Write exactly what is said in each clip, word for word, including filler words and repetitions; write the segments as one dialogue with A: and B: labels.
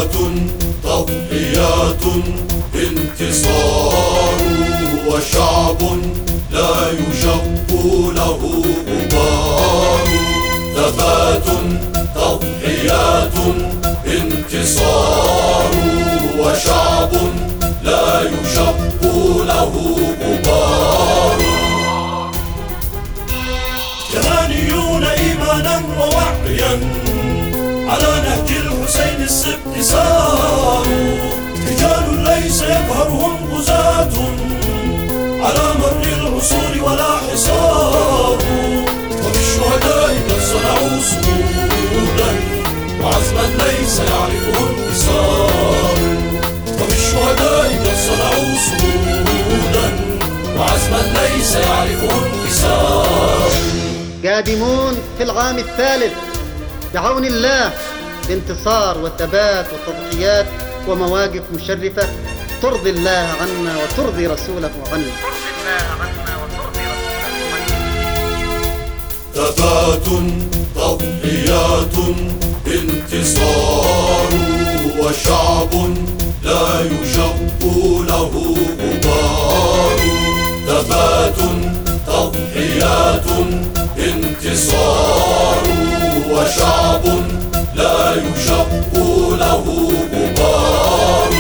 A: ثبات تضحيات انتصار وشعب لا يشق له غبار. ثبات تضحيات انتصار وشعب لا يشق له غبار.
B: يمانيون إيمانا ووعيا على نهج الحسين السبت ساروا. رجال ليس يقهرهم غزاة على مر العصور ولا حصار. وبالشهداء قد صنعوا صمودا وعزما ليس يعرفه انكسار. وبالشهداء قد صنعوا صمودا وعزما ليس يعرفه انكسار.
C: قادمون في العام الثالث بعون الله بانتصار وثبات وتضحيات ومواقف مشرفة ترضي الله عنا وترضي رسوله عنا.
A: ثبات تضحيات انتصار وشعب لا يشق له غبار. ثبات تضحيات انتصار وشعب لا يشق له غبار.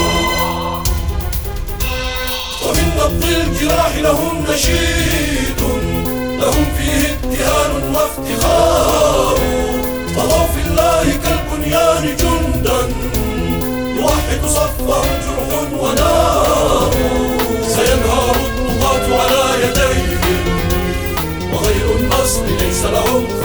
B: ومن نبض الجراح لهم نشيد لهم فيه ابتهال وافتخار. طغوا في الله كالبنيان جندا يوحد صفهم جرح ونار. سينهار الطغاة على يديهم وغير النصر ليس لهم